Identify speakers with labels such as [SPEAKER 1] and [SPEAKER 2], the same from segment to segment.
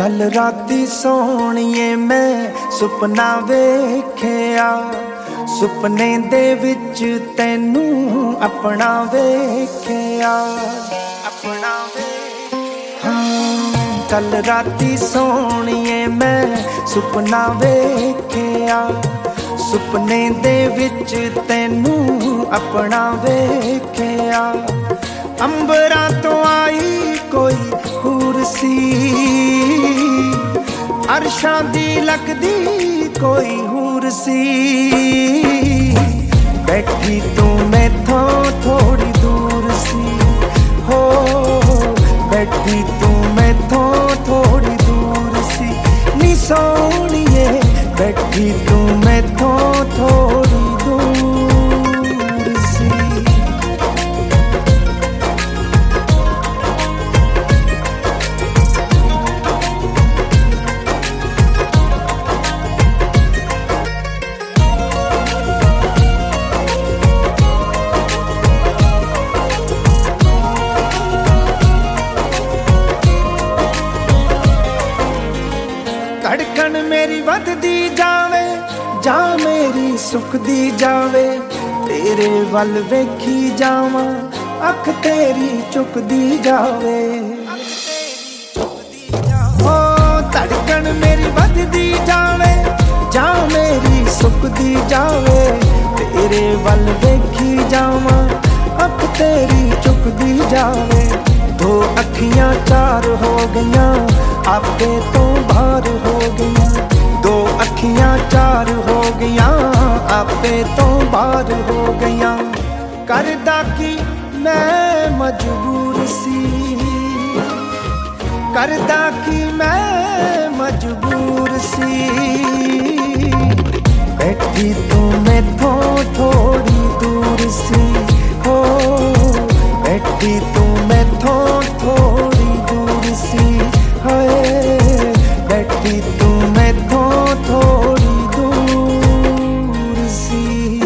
[SPEAKER 1] कल राती सोहणीए मैं सुपना वेखिया, सुपने दे विच तैनू अपना वेखिया, अपना कल राती सोहणीए मैं सुपना वेखिया, सुपने दे विच तैनू अपना वेखिया। अंबरां तो आई कोई हूर सी, अरशां दी लगदी कोई हूर सी, बैठी तू मैथों थोड़ी दूर सी, हो बैठी तू मैथों थोड़ी दूर सी, नी सोहणीए बैठी तू मैथों थोड़ी दूर सी। धड़कन मेरी वधदी जावे, जा मेरी सुखदी जावे, तेरे वल वेखी जावा, अख तेरी चुकदी जावे। ओ धड़कन मेरी वधदी जावे, जा मेरी सुखदी जावे, तेरे वल वेखी जावा, अख तेरी चुकदी जावे। दो अखियां चार हो गईयां, आपे तो बाहर हो गईयां, दो अखियां चार हो गईयां, आपे तो बाहर हो गईयां। करदा की मैं मजबूर सी, करदा की मैं मजबूर सी, बैठी तू मैथों थोड़ी दूर सी, हो बैठी तू मैथों थोड़ी दूर सी, बैठी तू मैथों थोड़ी दूर सी।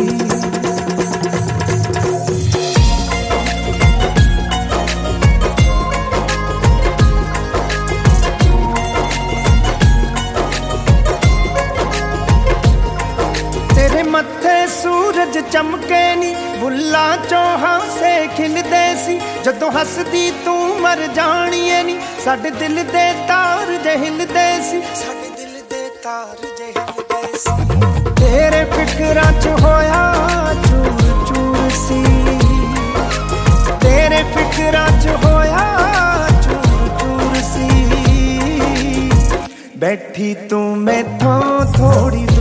[SPEAKER 1] तेरे मत्थे सूरज चमके नी, बुल्ला चौहां से खिलदे सी, जदों हसदी तू मर जाणीए नी, साडे दिल दे तार जे हिलदे सी, साडे दिल दे तार जे हिलदे सी। तेरे फिकरां च होया चूर चूर सी, तेरे फिकरां च होया चूर चूर सी, बैठी तू मैथों थोड़ी